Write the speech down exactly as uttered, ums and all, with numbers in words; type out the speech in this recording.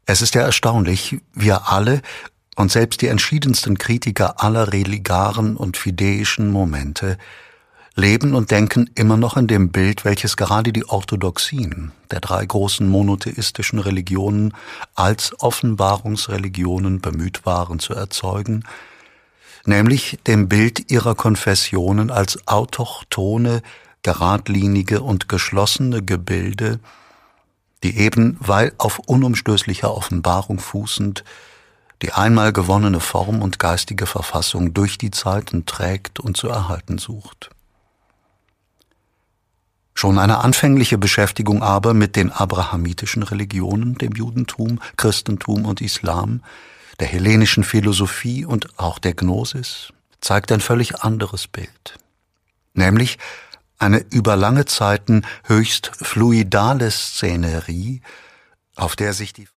Es ist ja erstaunlich, wir alle und selbst die entschiedensten Kritiker aller religaren und fideischen Momente leben und denken immer noch in dem Bild, welches gerade die Orthodoxien der drei großen monotheistischen Religionen als Offenbarungsreligionen bemüht waren zu erzeugen, nämlich dem Bild ihrer Konfessionen als autochthone, geradlinige und geschlossene Gebilde, die eben, weil auf unumstößlicher Offenbarung fußend, die einmal gewonnene Form und geistige Verfassung durch die Zeiten trägt und zu erhalten sucht. Schon eine anfängliche Beschäftigung aber mit den abrahamitischen Religionen, dem Judentum, Christentum und Islam, der hellenischen Philosophie und auch der Gnosis, zeigt ein völlig anderes Bild. Nämlich eine über lange Zeiten höchst fluidale Szenerie, auf der sich die